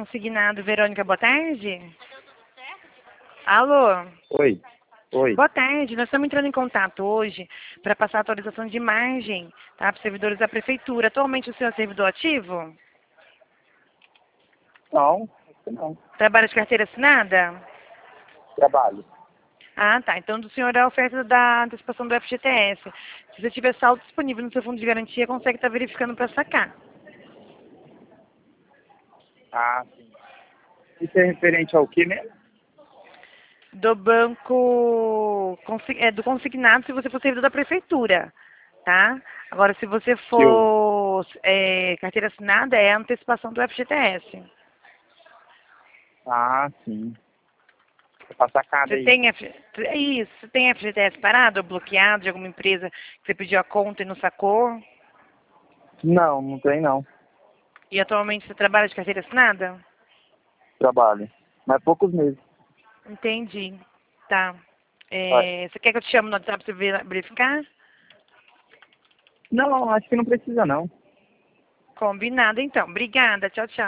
consignado. Verônica, boa tarde. Alô? Oi. Oi. Boa tarde. Nós estamos entrando em contato hoje para passar a atualização de margem, tá, para os servidores da prefeitura. Atualmente o senhor é servidor ativo? Não, acho que não. Trabalha de carteira assinada? Trabalho. Ah, tá. Então do senhor é a oferta da antecipação do FGTS. Se você tiver saldo disponível no seu fundo de garantia, consegue estar verificando para sacar. Ah, sim. Isso é referente ao que mesmo? Do banco, do consignado, se você for servidor da prefeitura, tá? Agora, se você Que eu... for carteira assinada, é a antecipação do FGTS. Ah, sim. É pra sacada Você aí. tem, isso, você tem FGTS parado ou bloqueado de alguma empresa que você pediu a conta e não sacou? Não, não tem não. E atualmente você trabalha de carteira assinada? Trabalho. Mas poucos meses. Entendi. Tá. Vai. Você quer que eu te chame no WhatsApp para você verificar? Não, acho que não precisa não. Combinado, então. Obrigada. Tchau, tchau.